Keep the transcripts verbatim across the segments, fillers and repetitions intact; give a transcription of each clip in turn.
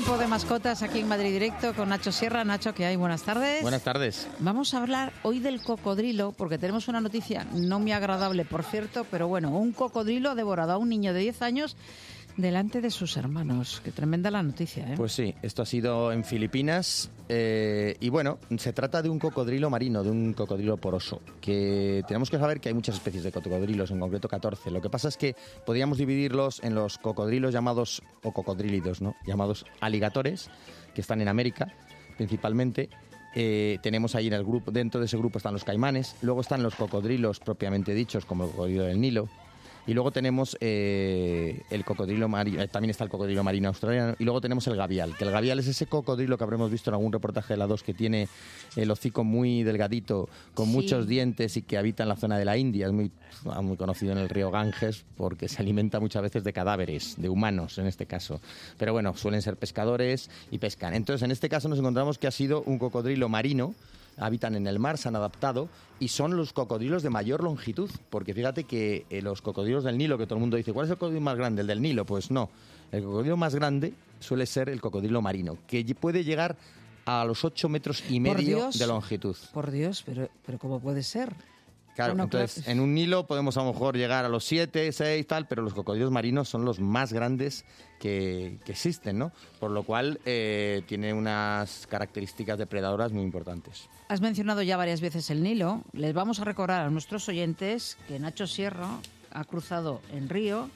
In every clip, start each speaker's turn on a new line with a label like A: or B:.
A: Tiempo de mascotas aquí en Madrid Directo con Nacho Sierra. Nacho, ¿qué hay? Buenas tardes.
B: Buenas tardes.
A: Vamos a hablar hoy del cocodrilo, porque tenemos una noticia no muy agradable, por cierto, pero bueno, un cocodrilo ha devorado a un niño de diez años delante de sus hermanos. Qué tremenda la noticia, ¿eh?
B: Pues sí, esto ha sido en Filipinas eh, y bueno, se trata de un cocodrilo marino, de un cocodrilo poroso, que tenemos que saber que hay muchas especies de cocodrilos, en concreto catorce. Lo que pasa es que podríamos dividirlos en los cocodrilos llamados, o cocodrílidos, ¿no? Llamados aligatores, que están en América principalmente. Eh, tenemos ahí en el grupo, dentro de ese grupo están los caimanes, luego están los cocodrilos propiamente dichos, como el cocodrilo del Nilo. Y luego tenemos eh, el cocodrilo marino, eh, también está el cocodrilo marino australiano, y luego tenemos el gavial, que el gavial es ese cocodrilo que habremos visto en algún reportaje de la dos, que tiene el hocico muy delgadito, con
A: sí.
B: muchos dientes y que habita en la zona de la India. Es muy, muy conocido en el río Ganges porque se alimenta muchas veces de cadáveres, de humanos en este caso. Pero bueno, suelen ser pescadores y pescan. Entonces, en este caso nos encontramos que ha sido un cocodrilo marino. Habitan en el mar, se han adaptado y son los cocodrilos de mayor longitud, porque fíjate que eh, los cocodrilos del Nilo, que todo el mundo dice, ¿cuál es el cocodrilo más grande? ¿El del Nilo? Pues no, el cocodrilo más grande suele ser el cocodrilo marino, que puede llegar a los ocho metros y medio
A: Dios,
B: de longitud.
A: Por Dios, pero, pero ¿cómo puede ser?
B: Claro,
A: Bueno,
B: entonces
A: claro.
B: en un Nilo podemos a lo mejor llegar a los siete, seis, tal, pero los cocodrilos marinos son los más grandes que, que existen, ¿no? Por lo cual eh, tiene unas características depredadoras muy importantes.
A: Has mencionado ya varias veces el Nilo. Les vamos a recordar a nuestros oyentes que Nacho Sierra ha cruzado el río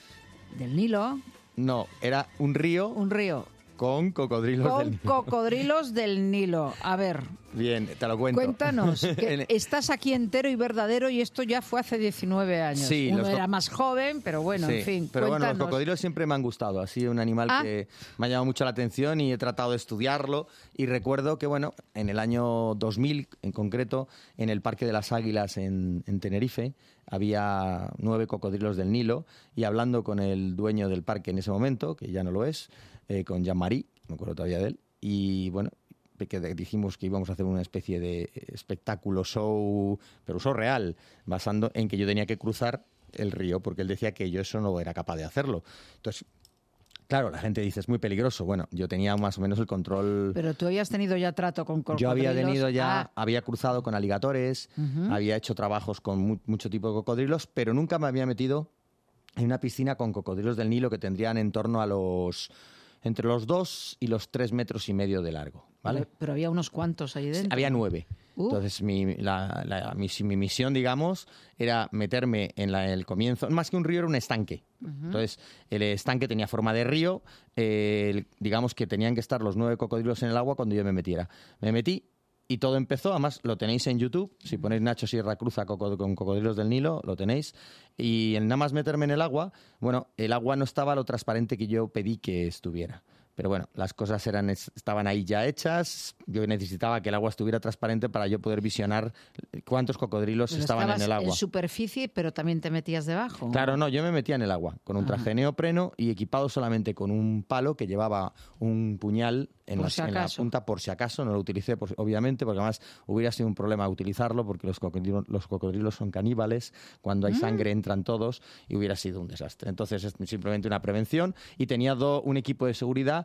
A: del Nilo.
B: No, era un río
A: Un río
B: con cocodrilos
A: con
B: del Nilo.
A: cocodrilos del Nilo. A ver,
B: Bien, te lo cuento.
A: cuéntanos, que estás aquí entero y verdadero y esto ya fue hace diecinueve años.
B: Sí,
A: Uno
B: los co-
A: era más joven, pero bueno,
B: Sí,
A: en fin,
B: pero bueno,
A: cuéntanos.
B: los cocodrilos siempre me han gustado. Ha sido un animal
A: Ah.
B: que me ha llamado mucho la atención y he tratado de estudiarlo. Y recuerdo que, bueno, en el año dos mil, en concreto, en el Parque de las Águilas en, en Tenerife, había nueve cocodrilos del Nilo. Y hablando con el dueño del parque en ese momento, que ya no lo es, eh, con Jean-Marie, me acuerdo todavía de él, y bueno, que dijimos que íbamos a hacer una especie de espectáculo, show, pero show real, basando en que yo tenía que cruzar el río, porque él decía que yo eso no era capaz de hacerlo. Entonces, claro, la gente dice, es muy peligroso. Bueno, yo tenía más o menos el control.
A: Pero tú habías tenido ya trato con cocodrilos.
B: Yo había tenido ya,
A: Ah,
B: había cruzado con aligatores,
A: Ujú.
B: había hecho trabajos con mu- mucho tipo de cocodrilos, pero nunca me había metido en una piscina con cocodrilos del Nilo que tendrían en torno a los... entre los dos y los tres metros y medio de largo, ¿vale?
A: pero, pero había unos cuantos ahí dentro.
B: Había nueve.
A: Uh.
B: Entonces, mi, la, la- mi, mi misión, digamos, era meterme en la- el comienzo. Más que un río, era un estanque. Entonces, el estanque tenía forma de río. eh, el- digamos que tenían que estar los nueve cocodrilos en el agua cuando yo me metiera. Me metí y todo empezó. Además, lo tenéis en YouTube. Si ponéis Nacho Sierra Cruza coco- con cocodrilos del Nilo, lo tenéis. Y en nada más meterme en el agua, bueno, el agua no estaba lo transparente que yo pedí que estuviera. Pero bueno, las cosas eran estaban ahí ya hechas. Yo necesitaba que el agua estuviera transparente para yo poder visionar cuántos cocodrilos
A: Pero
B: estaban en
A: estabas
B: el agua.
A: en superficie, pero también te metías debajo.
B: Claro, no, yo me metía en el agua con un traje
A: Ajá.
B: neopreno y equipado solamente con un palo que llevaba un puñal en,
A: Por
B: la,
A: si
B: en la
A: acaso.
B: punta por si acaso. No lo utilicé, por- obviamente, porque además hubiera sido un problema utilizarlo porque los cocodrilos, los cocodrilos son caníbales. Cuando hay
A: Mm.
B: sangre entran todos y hubiera sido un desastre. Entonces es simplemente una prevención y tenía do- un equipo de seguridad,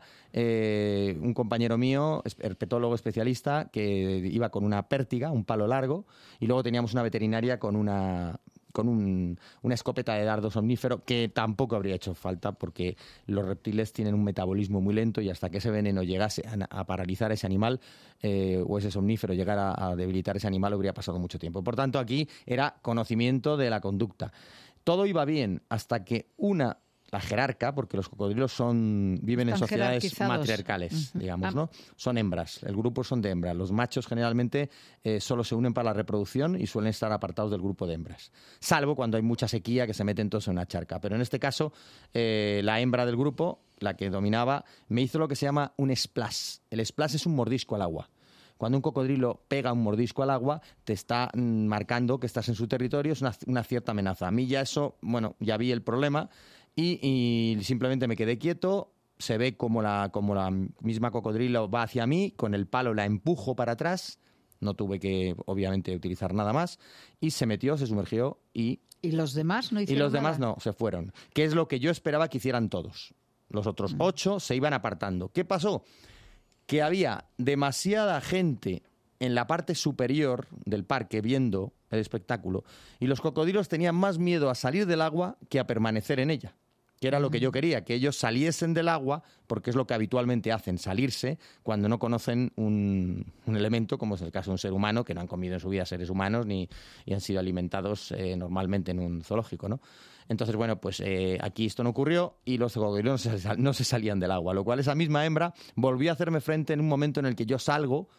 B: eh, un compañero mío, es- herpetólogo especialista, que iba con una pértiga, un palo largo, y luego teníamos una veterinaria con una con un- una escopeta de dardo somnífero que tampoco habría hecho falta porque los reptiles tienen un metabolismo muy lento y hasta que ese veneno llegase a, a paralizar a ese animal eh, o ese somnífero llegara a debilitar ese animal habría pasado mucho tiempo. Por tanto, aquí era conocimiento de la conducta. Todo iba bien hasta que una... la jerarca, porque los cocodrilos son viven en
A: Están
B: sociedades
A: jerarquizados.
B: matriarcales,
A: Ujú.
B: digamos,
A: Ah.
B: ¿no? Son hembras, el grupo son de hembras. Los machos generalmente eh, solo se unen para la reproducción y suelen estar apartados del grupo de hembras. Salvo cuando hay mucha sequía que se meten todos en una charca. Pero en este caso, eh, la hembra del grupo, la que dominaba, me hizo lo que se llama un splash. El splash es un mordisco al agua. Cuando un cocodrilo pega un mordisco al agua, te está mm, marcando que estás en su territorio, es una, una cierta amenaza. A mí ya eso, bueno, ya vi el problema y, y simplemente me quedé quieto. Se ve como la, como la misma cocodrilo va hacia mí, con el palo la empujo para atrás, no tuve que, obviamente, utilizar nada más, y se metió, se sumergió y...
A: ¿Y los demás no
B: Y
A: hicieron
B: los demás
A: nada?
B: no, se fueron. Que es lo que yo esperaba que hicieran todos. los otros ocho se iban apartando. ¿Qué pasó? Que había demasiada gente en la parte superior del parque viendo el espectáculo y los cocodrilos tenían más miedo a salir del agua que a permanecer en ella, que era lo que yo quería, que ellos saliesen del agua, porque es lo que habitualmente hacen, salirse cuando no conocen un, un elemento, como es el caso de un ser humano, que no han comido en su vida seres humanos ni y han sido alimentados eh, normalmente en un zoológico, ¿no? Entonces, bueno, pues eh, aquí esto no ocurrió y los cocodrilos no se, no se salían del agua, lo cual esa misma hembra volvió a hacerme frente en un momento en el que yo salgo,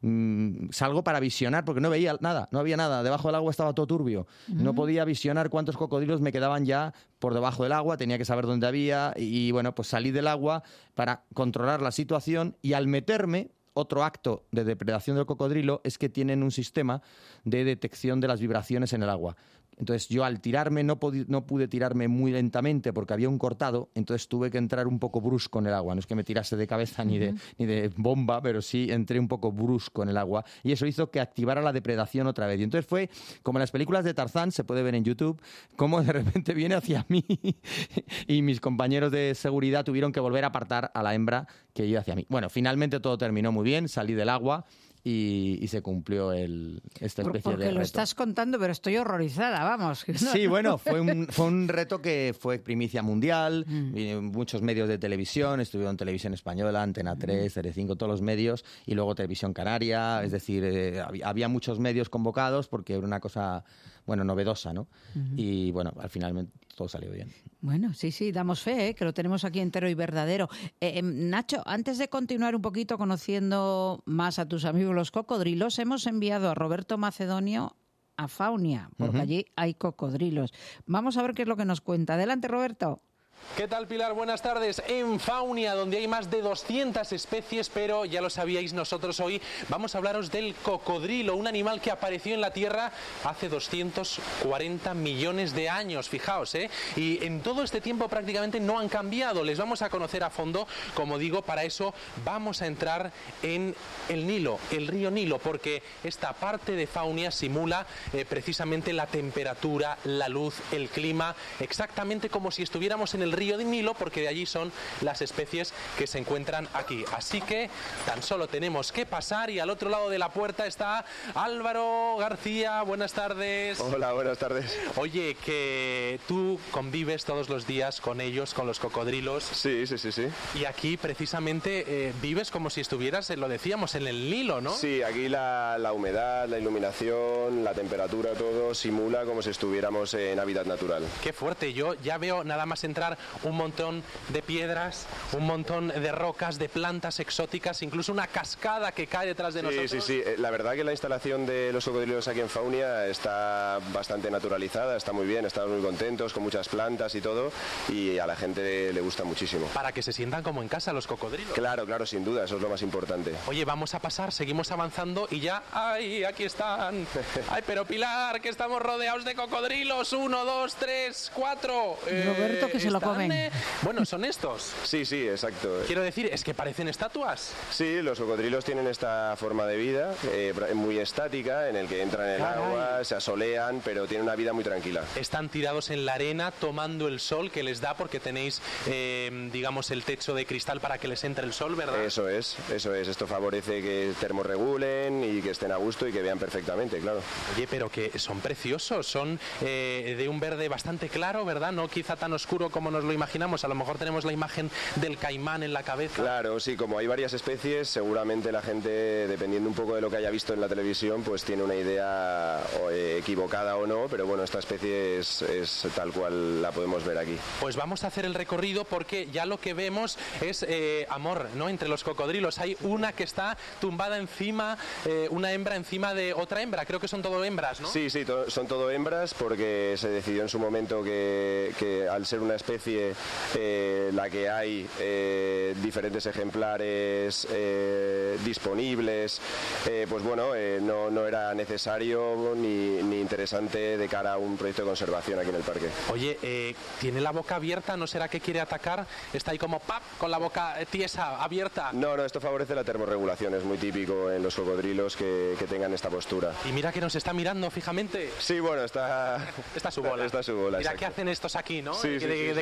B: salgo para visionar, porque no veía nada, no había nada, debajo del agua estaba todo turbio, uh-huh. no podía visionar cuántos cocodrilos me quedaban ya por debajo del agua, tenía que saber dónde había y, y bueno, pues salí del agua para controlar la situación y al meterme, otro acto de depredación del cocodrilo es que tienen un sistema de detección de las vibraciones en el agua. Entonces yo al tirarme no, pod- no pude tirarme muy lentamente porque había un cortado, entonces tuve que entrar un poco brusco en el agua. No es que me tirase de cabeza ni de, ni de bomba, pero sí entré un poco brusco en el agua y eso hizo que activara la depredación otra vez. Y entonces fue como en las películas de Tarzán, se puede ver en YouTube, como de repente viene hacia mí y mis compañeros de seguridad tuvieron que volver a apartar a la hembra que iba hacia mí. Bueno, finalmente todo terminó muy bien, salí del agua. Y, y se cumplió el, esta especie
A: Porque
B: de reto.
A: Lo estás contando, pero estoy horrorizada, vamos.
B: Sí, bueno, fue un, fue un reto que fue primicia mundial, mm. muchos medios de televisión, estuvieron Televisión Española, Antena tres, Telecinco, todos los medios, y luego Televisión Canaria, es decir, eh, había, había muchos medios convocados porque era una cosa, bueno, novedosa, ¿no? Uh-huh. Y bueno, al final todo salió bien.
A: Bueno, sí, sí, damos fe, ¿eh? Que lo tenemos aquí entero y verdadero. Eh, Nacho, antes de continuar un poquito conociendo más a tus amigos los cocodrilos, hemos enviado a Roberto Macedonio a Faunia, porque uh-huh. allí hay cocodrilos. Vamos a ver qué es lo que nos cuenta. Adelante, Roberto.
C: ¿Qué tal, Pilar? Buenas tardes. En Faunia, donde hay más de doscientas especies, pero ya lo sabíais, nosotros hoy vamos a hablaros del cocodrilo, un animal que apareció en la Tierra hace doscientos cuarenta millones de años, fijaos, ¿eh? Y en todo este tiempo prácticamente no han cambiado. Les vamos a conocer a fondo, como digo, para eso vamos a entrar en el Nilo, el río Nilo, porque esta parte de Faunia simula eh, precisamente la temperatura, la luz, el clima, exactamente como si estuviéramos en el río de Nilo, porque de allí son las especies que se encuentran aquí. Así que tan solo tenemos que pasar y al otro lado de la puerta está Álvaro García. Buenas tardes.
D: Hola, buenas tardes.
C: Oye, que tú convives todos los días con ellos, con los cocodrilos.
D: Sí, sí, sí, sí.
C: Y aquí precisamente eh, vives como si estuvieras, eh, lo decíamos, en el Nilo, ¿no?
D: Sí, aquí la, la humedad, la iluminación, la temperatura, todo simula como si estuviéramos en hábitat natural.
C: Qué fuerte. Yo ya veo nada más entrar un montón de piedras, un montón de rocas, de plantas exóticas, incluso una cascada que cae detrás de
D: sí,
C: nosotros.
D: Sí, sí, sí. La verdad que la instalación de los cocodrilos aquí en Faunia está bastante naturalizada, está muy bien, estamos muy contentos con muchas plantas y todo, y a la gente le gusta muchísimo.
C: Para que se sientan como en casa los cocodrilos.
D: Claro, claro, sin duda, eso es lo más importante.
C: Oye, vamos a pasar, seguimos avanzando y ya, ¡ay, aquí están! ¡Ay, pero Pilar, que estamos rodeados de cocodrilos! ¡Uno, dos, tres, cuatro!
A: Roberto, eh, que se lo comen.
C: Eh, bueno, son estos.
D: Sí, sí, exacto.
C: Quiero decir, es que parecen estatuas.
D: Sí, los cocodrilos tienen esta forma de vida eh, muy estática, en el que entran en el Caray. agua, se asolean, pero tienen una vida muy tranquila.
C: Están tirados en la arena tomando el sol que les da porque tenéis, eh, digamos, el techo de cristal para que les entre el sol, ¿verdad?
D: Eso es, eso es. Esto favorece que termorregulen y que estén a gusto y que vean perfectamente, claro.
C: Oye, pero que son preciosos, son eh, de un verde bastante claro, ¿verdad? No quizá tan oscuro como nos lo imaginamos. A lo mejor tenemos la imagen del caimán en la cabeza.
D: Claro, sí, como hay varias especies, seguramente la gente, dependiendo un poco de lo que haya visto en la televisión, pues tiene una idea o, eh, equivocada o no, pero bueno, esta especie es, es tal cual la podemos ver aquí.
C: Pues vamos a hacer el recorrido porque ya lo que vemos es eh, amor, ¿no? Entre los cocodrilos. Hay una que está tumbada encima, eh, una hembra encima de otra hembra. Creo que son todo hembras, ¿no?
D: Sí, sí, to- son todo hembras porque se decidió en su momento que, que al ser una especie eh, la que hay eh, diferentes ejemplares eh, disponibles, eh, pues bueno, eh, no, no era necesario ni, ni interesante de cara a un proyecto de conservación aquí en el parque.
C: Oye, eh, ¿tiene la boca abierta? ¿No será que quiere atacar? ¿Está ahí como ¡pap! Con la boca tiesa, abierta?
D: No, no, esto favorece la termorregulación, es muy típico en los cocodrilos que, que tengan esta postura.
C: Y mira que nos está mirando fijamente.
D: Sí, bueno, está...
C: Está su bola.
D: Está su bola,
C: Mira
D: exacto.
C: qué hacen estos aquí, ¿no?
D: Sí,
C: ¿De,
D: sí,
C: de,
D: sí,
C: de
D: sí.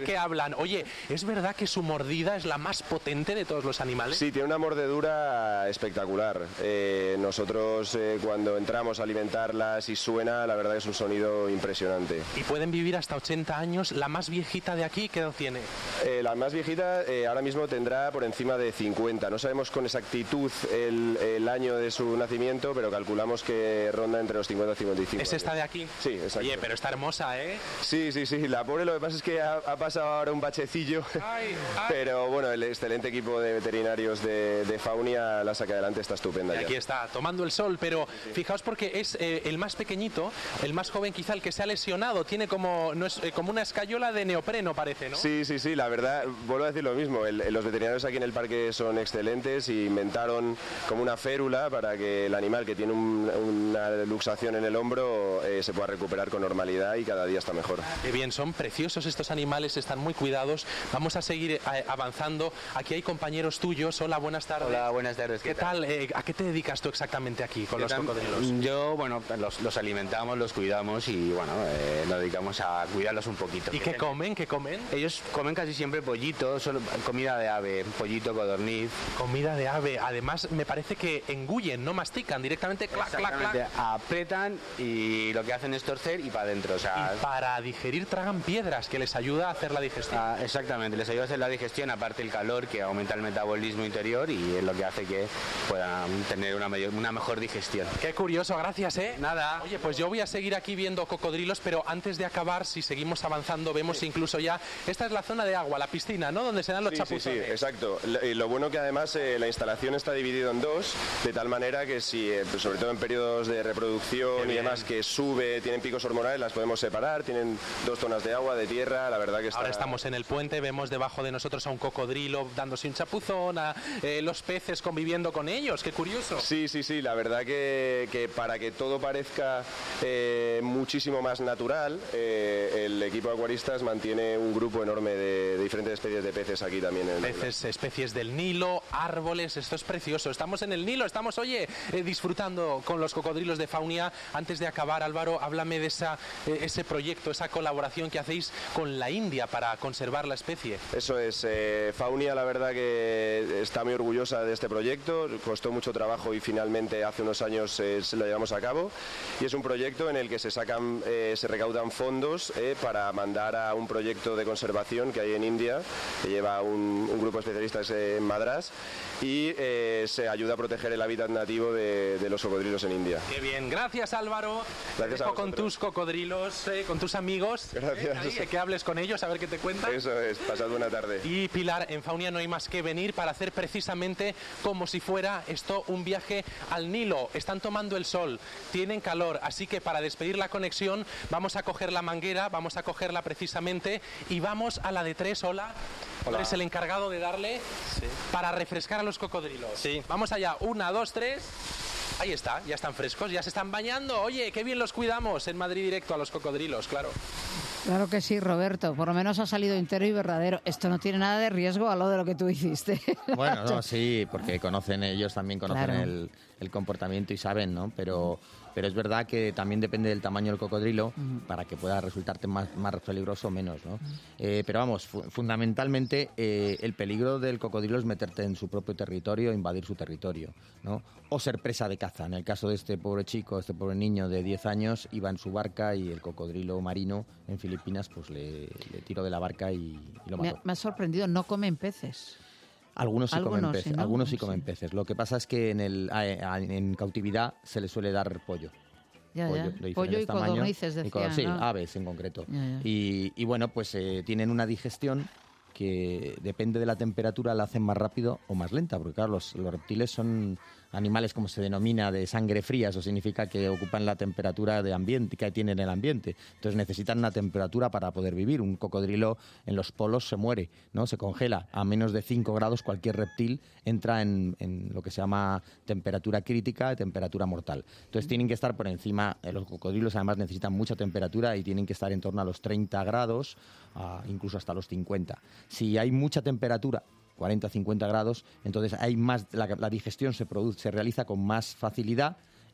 C: que hablan. Oye, ¿es verdad que su mordida es la más potente de todos los animales?
D: Sí, tiene una mordedura espectacular. Eh, nosotros eh, cuando entramos a alimentarlas y suena, la verdad es un sonido impresionante.
C: Y pueden vivir hasta ochenta años. La más viejita de aquí, ¿qué edad tiene?
D: Eh, la más viejita eh, ahora mismo tendrá por encima de cincuenta. No sabemos con exactitud el, el año de su nacimiento, pero calculamos que ronda entre los cincuenta y cincuenta y cinco.
C: ¿Es esta de aquí?
D: Sí, exacto.
C: Oye, pero está hermosa, ¿eh?
D: Sí, sí, sí. La pobre, lo que pasa es que ha, ha pasado ahora un bachecillo,
C: ay, ay.
D: pero bueno, el excelente equipo de veterinarios de, de Faunia la saca adelante, está estupenda.
C: Y aquí
D: ya
C: está, tomando el sol, pero fijaos porque es eh, el más pequeñito, el más joven quizá, el que se ha lesionado, tiene como, no es, eh, como una escayola de neopreno, parece, ¿no?
D: Sí, sí, sí, la verdad, vuelvo a decir lo mismo, el, los veterinarios aquí en el parque son excelentes y inventaron como una férula para que el animal que tiene un, una luxación en el hombro eh, se pueda recuperar con normalidad y cada día está mejor.
C: Qué bien, son preciosos estos animales, están muy cuidados. Vamos a seguir eh, avanzando. Aquí hay compañeros tuyos. Hola, buenas tardes.
E: Hola, buenas tardes.
C: ¿Qué, ¿Qué tal? tal? Eh, ¿A qué te dedicas tú exactamente aquí con yo los cocodrilos?
E: Yo, bueno, los, los alimentamos, los cuidamos y, bueno, eh, nos dedicamos a cuidarlos un poquito.
C: ¿Y qué comen? ¿Qué comen?
E: Ellos comen casi siempre pollito, solo comida de ave, pollito, codorniz.
C: Comida de ave. Además, me parece que engullen, no mastican, directamente clac, clac, clac.
E: Apretan y lo que hacen es torcer y para adentro. O sea,
C: y para digerir tragan piedras, que les ayuda a hacer la digestión.
E: Ah, exactamente, les ayuda a hacer la digestión, aparte el calor que aumenta el metabolismo interior y es lo que hace que puedan tener una, mayor, una mejor digestión.
C: Qué curioso, gracias, ¿eh?
E: Nada.
C: Oye, pues yo voy a seguir aquí viendo cocodrilos, pero antes de acabar, si seguimos avanzando, vemos sí. incluso ya, esta es la zona de agua, la piscina, ¿no? Donde se dan los
D: sí,
C: chapuzones.
D: Sí, sí, exacto. Lo, lo bueno que además eh, la instalación está dividida en dos, de tal manera que si, eh, pues sobre todo en periodos de reproducción y demás, que sube, tienen picos hormonales, las podemos separar, tienen dos zonas de agua, de tierra, la verdad que está...
C: Ahora estamos en el puente, vemos debajo de nosotros a un cocodrilo dándose un chapuzón, a eh, los peces conviviendo con ellos, qué curioso.
D: Sí, sí, sí, la verdad que, que para que todo parezca eh, muchísimo más natural, eh, el equipo de acuaristas mantiene un grupo enorme de, de diferentes especies de peces aquí también. En
C: peces, el... especies del Nilo, árboles, esto es precioso. Estamos en el Nilo, estamos, oye, eh, disfrutando con los cocodrilos de Faunia. Antes de acabar, Álvaro, háblame de esa, eh, ese proyecto, esa colaboración que hacéis con la India para conservar la especie.
D: Eso es, eh, Faunia la verdad que está muy orgullosa de este proyecto, costó mucho trabajo y finalmente hace unos años eh, se lo llevamos a cabo y es un proyecto en el que se sacan, eh, se recaudan fondos eh, para mandar a un proyecto de conservación que hay en India, que lleva un, un grupo de especialistas en Madrás y eh, se ayuda a proteger el hábitat nativo de, de los cocodrilos en India.
C: Qué bien, gracias Álvaro.
D: Gracias a
C: con tus cocodrilos, eh, con tus amigos.
D: Gracias.
C: Eh, ahí, que hables con ellos, a ver qué te cuentan.
D: Eso es, pasad buena tarde.
C: Y Pilar, en Faunia no hay más que venir para hacer precisamente como si fuera esto un viaje al Nilo. Están tomando el sol, tienen calor, así que para despedir la conexión vamos a coger la manguera, vamos a cogerla precisamente y vamos a la de tres. Hola. Hola. Eres el encargado de darle sí. para refrescar a los cocodrilos.
F: Sí.
C: Vamos allá, una, dos, tres. Ahí está, ya están frescos, ya se están bañando. Oye, qué bien los cuidamos en Madrid Directo a los cocodrilos, claro.
A: Claro que sí, Roberto. Por lo menos ha salido entero y verdadero. Esto no tiene nada de riesgo a lo de lo que tú hiciste.
B: Bueno, no, sí, porque conocen, ellos también conocen claro. el, el comportamiento y saben, ¿no? Pero... Pero es verdad que también depende del tamaño del cocodrilo uh-huh. para que pueda resultarte más, más peligroso o menos, ¿no? Uh-huh. Eh, pero vamos, fu- fundamentalmente eh, el peligro del cocodrilo es meterte en su propio territorio, invadir su territorio, ¿no? O ser presa de caza. En el caso de este pobre chico, este pobre niño de diez años, iba en su barca y el cocodrilo marino en Filipinas pues le, le tiró de la barca y, y lo mató.
A: Me, me ha sorprendido, no comen peces.
B: Algunos sí
A: algunos,
B: comen peces,
A: ¿no?
B: algunos sí comen peces. Lo que pasa es que en el en cautividad se le suele dar pollo.
A: Ya,
B: pollo,
A: ya. pollo y
B: tamaños,
A: codornices, decían,
B: y cod- Sí,
A: ¿no?
B: aves en concreto.
A: Ya, ya.
B: Y, y bueno, pues eh, tienen una digestión que depende de la temperatura, la hacen más rápido o más lenta, porque claro, los, los reptiles son animales, como se denomina, de sangre fría. Eso significa que ocupan la temperatura de ambiente que tienen el ambiente. Entonces necesitan una temperatura para poder vivir. Un cocodrilo en los polos se muere, ¿no? Se congela. A menos de cinco grados cualquier reptil entra en, en lo que se llama temperatura crítica, temperatura mortal. Entonces tienen que estar por encima. Eh, los cocodrilos además necesitan mucha temperatura y tienen que estar en torno a los treinta grados, a, incluso hasta los cincuenta. Si hay mucha temperatura, cuarenta a cincuenta grados, entonces hay más, la, la digestión se produce, se realiza con más facilidad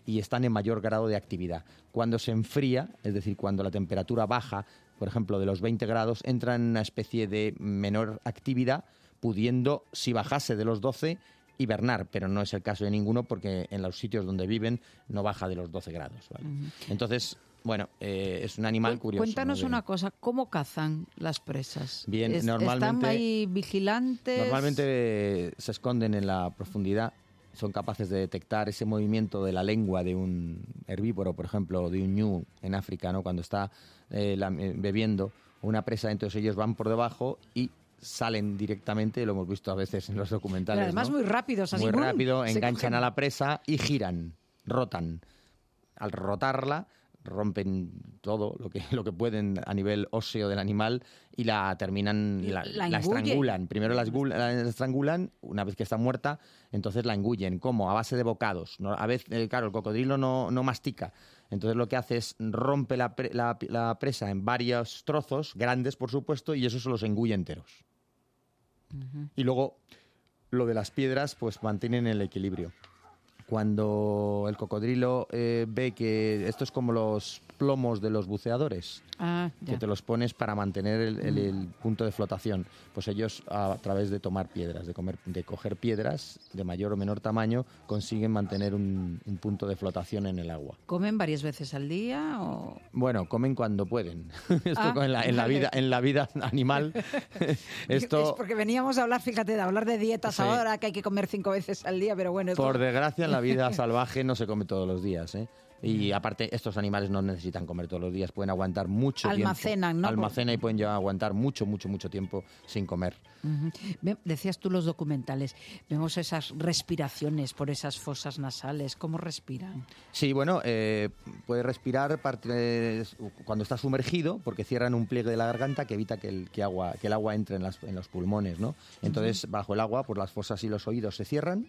B: y están en mayor grado de actividad. Cuando se enfría, es decir, cuando la temperatura baja, por ejemplo, de los veinte grados, entra en una especie de menor actividad, pudiendo, si bajase de los doce, hibernar, pero no es el caso de ninguno porque en los sitios donde viven no baja de los doce grados. ¿Vale? Uh-huh. Entonces, bueno, eh, es un animal
A: Cu-
B: curioso.
A: Cuéntanos
B: ¿no?
A: una cosa, ¿cómo cazan las presas?
B: Bien,
A: es,
B: normalmente...
A: ¿Están ahí vigilantes?
B: Normalmente eh, se esconden en la profundidad, son capaces de detectar ese movimiento de la lengua de un herbívoro, por ejemplo, de un ñu en África, ¿no? Cuando está eh, la, eh, bebiendo una presa, entonces ellos van por debajo y salen directamente, lo hemos visto a veces en los documentales.
A: Pero además
B: ¿no?
A: muy rápidos, así.
B: Muy rápido, enganchan
A: cogen...
B: a la presa y giran, rotan. Al rotarla, rompen todo lo que lo que pueden a nivel óseo del animal y la terminan, la,
A: la,
B: la estrangulan. Primero la, la estrangulan, una vez que está muerta, entonces la engullen. ¿Cómo? A base de bocados. ¿no? A veces, eh, claro, el cocodrilo no, no mastica. Entonces lo que hace es rompe la, pre, la, la presa en varios trozos, grandes por supuesto, y eso se los engulle enteros. Uh-huh. Y luego lo de las piedras, pues mantienen el equilibrio. Cuando el cocodrilo eh, ve que esto es como los plomos de los buceadores,
A: ah,
B: que te los pones para mantener el, el, el punto de flotación, pues ellos a, a través de tomar piedras, de, comer, de coger piedras de mayor o menor tamaño, consiguen mantener un, un punto de flotación en el agua.
A: ¿Comen varias veces al día? O...
B: Bueno, comen cuando pueden. Esto
A: ah,
B: en, la, en, la vida, en la vida animal. esto...
A: Es porque veníamos a hablar, fíjate, de hablar de dietas sí. ahora, que hay que comer cinco veces al día, pero bueno... Esto...
B: Por desgracia, en la vida salvaje no se come todos los días, ¿eh? Y aparte, estos animales no necesitan comer todos los días, pueden aguantar mucho
A: Almacenan,
B: tiempo.
A: ¿no?
B: Almacenan y pueden llevar a aguantar mucho, mucho, mucho tiempo sin comer.
A: Uh-huh. Decías tú los documentales, vemos esas respiraciones por esas fosas nasales, ¿cómo respiran?
B: Sí, bueno, eh, puede respirar parte, cuando está sumergido, porque cierran un pliegue de la garganta que evita que el, que agua, que el agua entre en, las, en los pulmones, ¿no? Entonces, uh-huh. bajo el agua, pues las fosas y los oídos se cierran.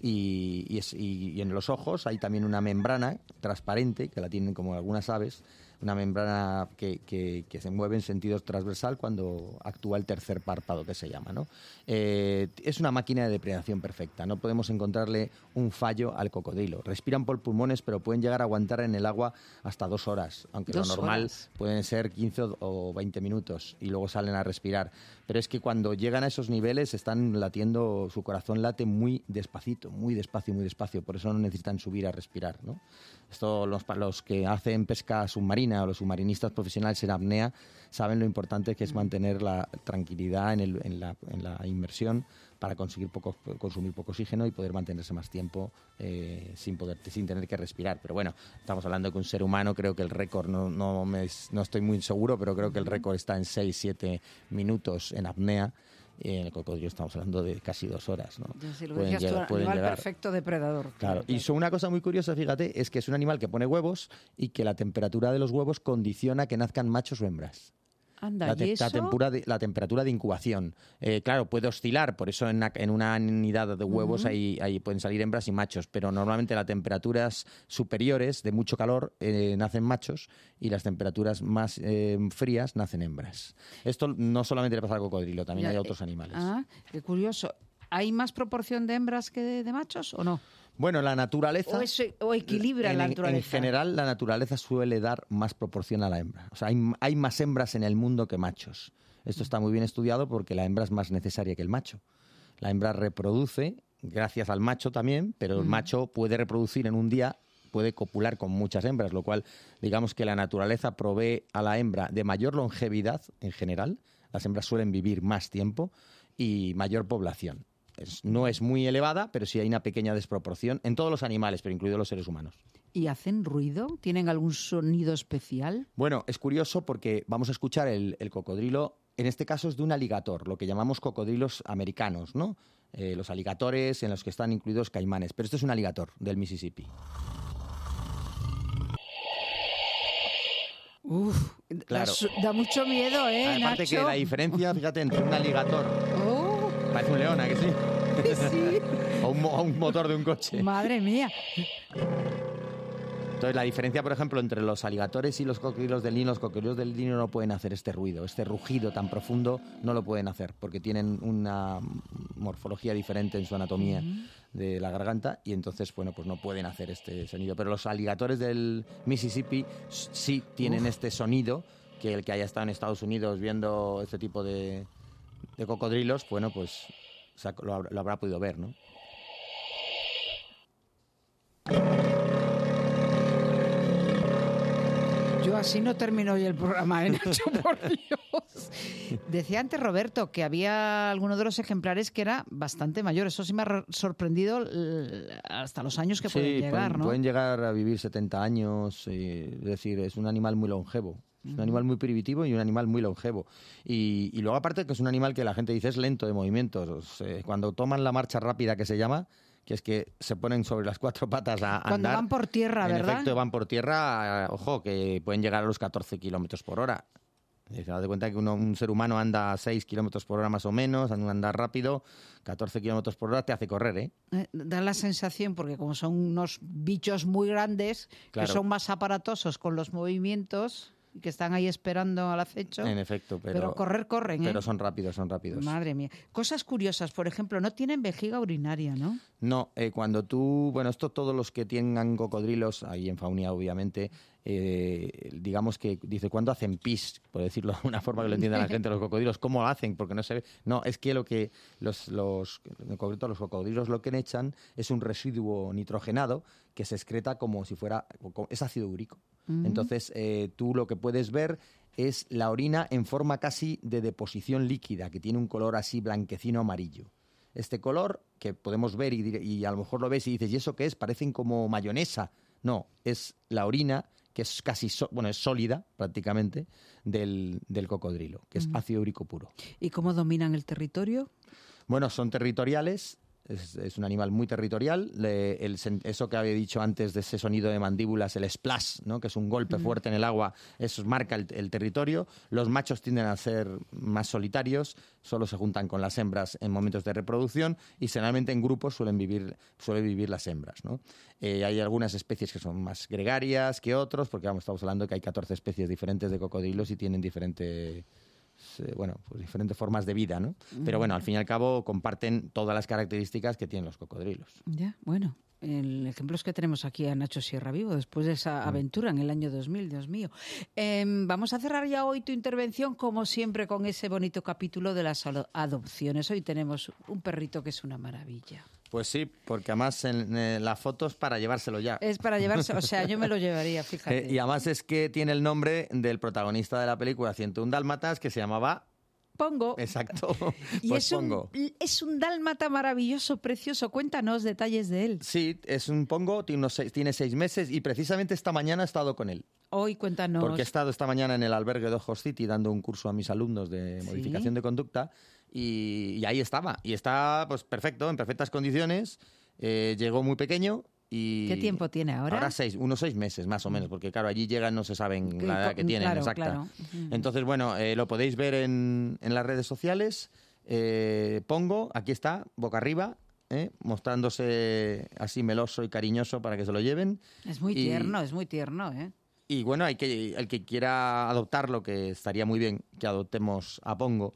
B: Y, y, es, y, y en los ojos hay también una membrana transparente, que la tienen como algunas aves, una membrana que, que, que se mueve en sentido transversal cuando actúa el tercer párpado, que se llama, ¿no? Eh, es una máquina de depredación perfecta, no podemos encontrarle un fallo al cocodrilo. Respiran por pulmones, pero pueden llegar a aguantar en el agua hasta dos horas, aunque lo normal horas. pueden ser quince o veinte minutos y luego salen a respirar. Pero es que cuando llegan a esos niveles están latiendo, su corazón late muy despacito, muy despacio, muy despacio, por eso no necesitan subir a respirar, ¿no? Esto los, los que hacen pesca submarina o los submarinistas profesionales en apnea saben lo importante que es mantener la tranquilidad en, el, en, la, en la inmersión para conseguir poco, consumir poco oxígeno y poder mantenerse más tiempo eh, sin, poder, sin tener que respirar. Pero bueno, estamos hablando de que un ser humano, creo que el récord, no, no, me, no estoy muy seguro, pero creo que el récord está en seis siete minutos en apnea. Y en el cocodrilo estamos hablando de casi dos horas, ¿no?
A: Ya, si lo pueden decías llegar, tú, animal llegar. perfecto depredador.
B: Claro, y so, una cosa muy curiosa, fíjate, es que es un animal que pone huevos y que la temperatura de los huevos condiciona que nazcan machos o hembras.
A: Anda,
B: la, te,
A: ¿y eso?
B: La, tempura de, la temperatura de incubación. Eh, claro, puede oscilar, por eso en una, en una nidada de huevos uh-huh. ahí, ahí pueden salir hembras y machos, pero normalmente las temperaturas superiores de mucho calor eh, nacen machos y las temperaturas más eh, frías nacen hembras. Esto no solamente le pasa al cocodrilo, también ya, hay otros animales.
A: Ah, qué curioso. ¿Hay más proporción de hembras que de, de machos o no?
B: Bueno, la naturaleza...
A: O, eso, o equilibra
B: en,
A: la naturaleza.
B: En general, la naturaleza suele dar más proporción a la hembra. O sea, hay, hay más hembras en el mundo que machos. Esto está muy bien estudiado porque la hembra es más necesaria que el macho. La hembra reproduce, gracias al macho también, pero el mm. macho puede reproducir en un día, puede copular con muchas hembras, lo cual, digamos que la naturaleza provee a la hembra de mayor longevidad en general. Las hembras suelen vivir más tiempo y mayor población. Es, no es muy elevada, pero sí hay una pequeña desproporción en todos los animales, pero incluidos los seres humanos.
A: ¿Y hacen ruido? ¿Tienen algún sonido especial?
B: Bueno, es curioso porque vamos a escuchar el, el cocodrilo, en este caso es de un aligator, lo que llamamos cocodrilos americanos, ¿no? Eh, los aligatores en los que están incluidos caimanes, pero este es un aligator del Mississippi.
A: Uf,
B: claro.
A: da, da mucho miedo, ¿eh,
B: Aparte
A: Nacho?
B: que la diferencia, fíjate, entre un aligator...
A: Oh.
B: Parece un león, ¿a que sí?
A: Sí.
B: o, un, o un motor de un coche.
A: Madre mía.
B: Entonces, la diferencia, por ejemplo, entre los aligatores y los cocodrilos del Nilo, los cocodrilos del Nilo no pueden hacer este ruido, este rugido tan profundo, no lo pueden hacer, porque tienen una morfología diferente en su anatomía uh-huh. de la garganta, y entonces, bueno, pues no pueden hacer este sonido. Pero los aligatores del Mississippi sí tienen Uf. este sonido, que el que haya estado en Estados Unidos viendo este tipo de, de cocodrilos, bueno, pues o sea, lo, lo habrá podido ver, ¿no?
A: Yo así no termino hoy el programa, ¿eh, Nacho? Por Dios. Decía antes Roberto que había alguno de los ejemplares que era bastante mayor. Eso sí me ha sorprendido hasta los años que
B: sí,
A: pueden llegar,
B: pueden,
A: ¿no?
B: pueden llegar a vivir setenta años. Eh, es decir, es un animal muy longevo. Es un animal muy primitivo y un animal muy longevo. Y, y luego, aparte, que es un animal que la gente dice es lento de movimientos. Eh, cuando toman la marcha rápida, que se llama, que es que se ponen sobre las cuatro patas a, a
A: Cuando
B: andar.
A: van por tierra,
B: en
A: ¿verdad?
B: En efecto, van por tierra, ojo, que pueden llegar a los catorce kilómetros por hora. Se da cuenta que uno, un ser humano anda a seis kilómetros por hora más o menos, anda andar rápido, catorce kilómetros por hora te hace correr, ¿eh?
A: Eh, Da la sensación, porque como son unos bichos muy grandes, claro, que son más aparatosos con los movimientos, que están ahí esperando al acecho.
B: En efecto, pero,
A: pero correr, corren, ¿eh?
B: Pero son rápidos, son rápidos.
A: Madre mía. Cosas curiosas, por ejemplo, no tienen vejiga urinaria, ¿no?
B: No, eh, cuando tú... Bueno, esto todos los que tengan cocodrilos, ahí en Faunia, obviamente, eh, digamos que dice, ¿cuándo hacen pis? Por decirlo de una forma que lo entienda la gente, los cocodrilos, ¿cómo lo hacen? Porque no se ve... No, es que lo que los, los, en concreto los cocodrilos lo que echan es un residuo nitrogenado que se excreta como si fuera... Es ácido úrico. Uh-huh. Entonces, eh, tú lo que puedes ver es la orina en forma casi de deposición líquida, que tiene un color así blanquecino amarillo. Este color que podemos ver y, y a lo mejor lo ves y dices, ¿y eso qué es? Parecen como mayonesa. No, es la orina, que es casi, so, bueno, es sólida prácticamente, del, del cocodrilo, que es uh-huh. ácido úrico puro.
A: ¿Y cómo dominan el territorio?
B: Bueno, son territoriales. Es, es un animal muy territorial. Le, el, eso que había dicho antes de ese sonido de mandíbulas, el splash, ¿no? Que es un golpe mm. fuerte en el agua, eso marca el, el territorio. Los machos tienden a ser más solitarios, solo se juntan con las hembras en momentos de reproducción y generalmente en grupos suelen vivir, suelen vivir las hembras, ¿no? Eh, hay algunas especies que son más gregarias que otros, porque vamos, estamos hablando de que hay catorce especies diferentes de cocodrilos y tienen diferente... bueno, pues diferentes formas de vida, ¿no? Pero bueno, al fin y al cabo comparten todas las características que tienen los cocodrilos.
A: Ya, bueno, el ejemplo es que tenemos aquí a Nacho Sierra Vivo después de esa aventura en el año dos mil, Dios mío. Eh, vamos a cerrar ya hoy tu intervención, como siempre, con ese bonito capítulo de las adopciones. Hoy tenemos un perrito que es una maravilla.
B: Pues sí, porque además en, en la foto es para llevárselo ya.
A: Es para llevarse, o sea, yo me lo llevaría, fíjate.
B: Eh, y además es que tiene el nombre del protagonista de la película ciento uno Dálmatas, que se llamaba...
A: Pongo.
B: Exacto.
A: Y
B: pues
A: es, un,
B: Pongo.
A: es un dálmata maravilloso, precioso. Cuéntanos detalles de él.
B: Sí, es un Pongo, tiene, unos seis, tiene seis meses y precisamente esta mañana he estado con él.
A: Hoy cuéntanos.
B: Porque he estado esta mañana en el albergue de Ojos City dando un curso a mis alumnos de modificación ¿Sí? de conducta y, y ahí estaba. Y está pues perfecto, en perfectas condiciones. Eh, llegó muy pequeño. Y
A: ¿qué tiempo tiene ahora?
B: Ahora seis, unos seis meses más o menos, porque claro, allí llegan, no se saben la edad que tienen,
A: claro,
B: exacta.
A: Claro.
B: Entonces, bueno, eh, lo podéis ver en, en las redes sociales. Eh, Pongo, aquí está, boca arriba, eh, mostrándose así meloso y cariñoso para que se lo lleven.
A: Es muy
B: y,
A: tierno, es muy tierno, ¿eh?
B: Y bueno, hay que, el que quiera adoptarlo, que estaría muy bien que adoptemos a Pongo,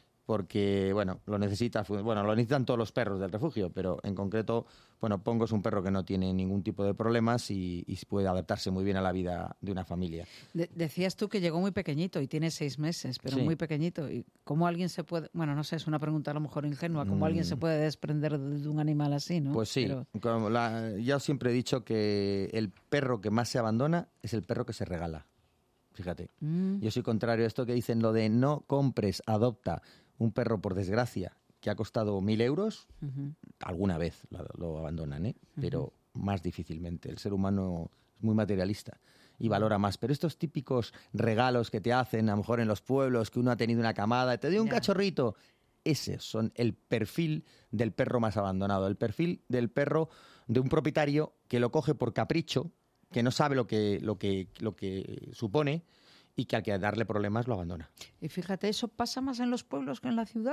B: porque, bueno, lo necesita, bueno, lo necesitan todos los perros del refugio, pero en concreto, bueno, Pongo es un perro que no tiene ningún tipo de problemas y, y puede adaptarse muy bien a la vida de una familia.
A: De- decías tú que llegó muy pequeñito y tiene seis meses, pero
B: Sí.
A: muy pequeñito. ¿Y cómo alguien se puede, bueno, no sé, es una pregunta a lo mejor ingenua, cómo
B: Mm.
A: alguien se puede desprender de, de un animal así, ¿no?
B: Pues sí,
A: Pero-
B: como la- ya siempre he dicho que el perro que más se abandona es el perro que se regala. Fíjate,
A: Mm.
B: yo soy contrario a esto que dicen lo de no compres, adopta un perro, por desgracia, que ha costado mil euros,
A: Ujú.
B: alguna vez lo, lo abandonan, ¿eh? Pero más difícilmente. El ser humano es muy materialista y valora más. Pero estos típicos regalos que te hacen, a lo mejor en los pueblos, que uno ha tenido una camada, te doy un
A: Ya.
B: cachorrito, ese son el perfil del perro más abandonado, el perfil del perro de un propietario que lo coge por capricho, que no sabe lo que, lo que, lo que supone y que al que darle problemas lo abandona.
A: Y fíjate, ¿eso pasa más en los pueblos que en la ciudad?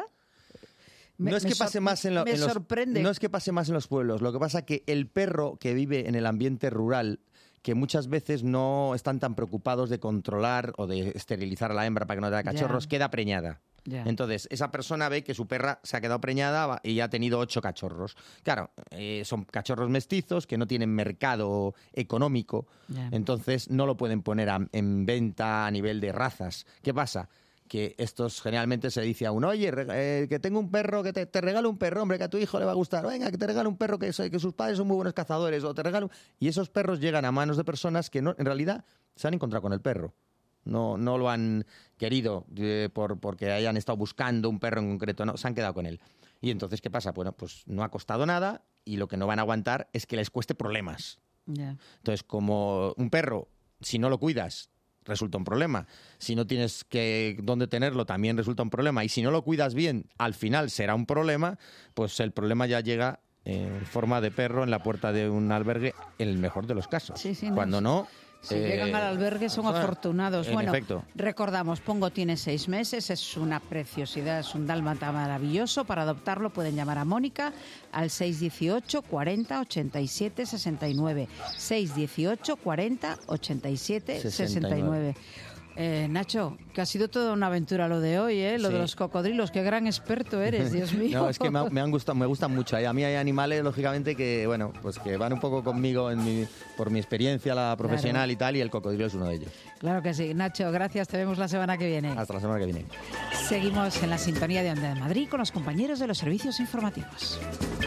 A: Me-
B: no es
A: me
B: que pase
A: sor-
B: más en, lo-
A: me
B: en los
A: sorprende.
B: no es que pase más en los pueblos, lo que pasa que el perro que vive en el ambiente rural, que muchas veces no están tan preocupados de controlar o de esterilizar a la hembra para que no tenga cachorros,
A: Ya.
B: queda preñada.
A: Ya.
B: Entonces, esa persona ve que su perra se ha quedado preñada y ha tenido ocho cachorros. Claro, eh, son cachorros mestizos que no tienen mercado económico,
A: Ya.
B: entonces no lo pueden poner a- en venta a nivel de razas. ¿Qué pasa? Que estos generalmente se dice a uno, oye, re- eh, que tengo un perro, que te, te regalo un perro, hombre, que a tu hijo le va a gustar, venga, que te regalo un perro, que, so- que sus padres son muy buenos cazadores, o te regalo... Y esos perros llegan a manos de personas que no, en realidad se han encontrado con el perro. No, no lo han querido eh, por, porque hayan estado buscando un perro en concreto, no, se han quedado con él. Y entonces, ¿qué pasa? Bueno, pues no ha costado nada y lo que no van a aguantar es que les cueste problemas.
A: Ya.
B: Entonces, como un perro, si no lo cuidas, resulta un problema. Si no tienes que dónde tenerlo, también resulta un problema. Y si no lo cuidas bien, al final será un problema, pues el problema ya llega en forma de perro en la puerta de un albergue, en el mejor de los casos.
A: Sí, sí, no,
B: Cuando no...
A: Si
B: eh,
A: llegan al albergue son
B: ah,
A: afortunados.
B: en
A: Bueno,
B: efecto.
A: recordamos, Pongo tiene seis meses, es una preciosidad, es un dálmata maravilloso. Para adoptarlo pueden llamar a Mónica al seis dieciocho, cuarenta, ochenta y siete, sesenta y nueve. seis dieciocho, cuarenta, ochenta y siete, sesenta y nueve. Eh, Nacho, que ha sido toda una aventura lo de hoy, ¿eh? Lo de
B: Sí.
A: los cocodrilos. Qué gran experto eres, Dios mío.
B: No, es que me, ha- me han gustado, me gustan mucho. A mí hay animales, lógicamente, que bueno, pues que van un poco conmigo en mi, por mi experiencia la profesional
A: Claro.
B: y tal, y el cocodrilo es uno de ellos.
A: Claro que sí. Nacho, gracias. Te vemos la semana que viene.
B: Hasta la semana que viene.
A: Seguimos en la sintonía de Onda de Madrid con los compañeros de los servicios informativos.